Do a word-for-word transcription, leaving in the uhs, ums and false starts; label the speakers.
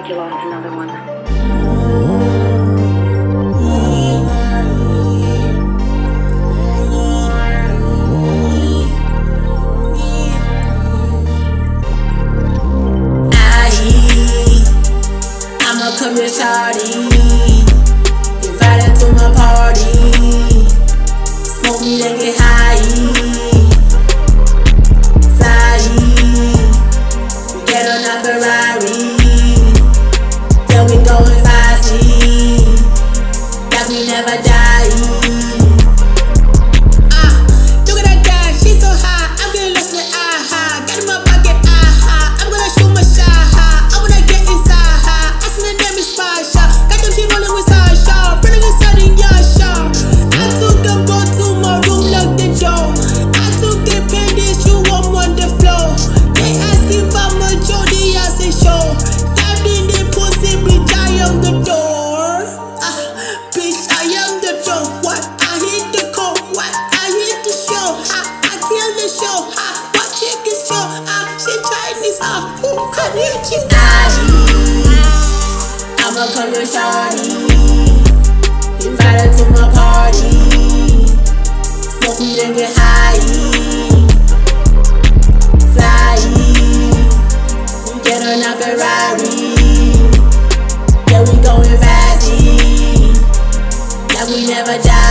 Speaker 1: like you lost another one.
Speaker 2: I'ma come to shawty, invited to my party, smoke me then get high, fly, we get on a Ferrari, then we going fast, like we never die. Ah, look at that guy, she's so high, I'm getting lost in the aha, got in my pocket, aha, I'm gonna shoot my shot, I wanna get inside. Got them shit rolling with Sasha, running inside in your shop. I took them both to my room, locked the door. I took their pendants, you I'm on the floor. They ask if I'm a Jody, I say show. Stabbed in the pussy, bitch, I am the door. Ah, bitch, I am the door. What? I hit the code. What? I hit the show. Ah, I kill the show. Ah, what chicken show? Ah, she Chinese. Ah, who can hit you? I'ma come to shawty, invited to my party, smoke weed and get high, fly, we get on a Ferrari, yeah we going fast, like we never die.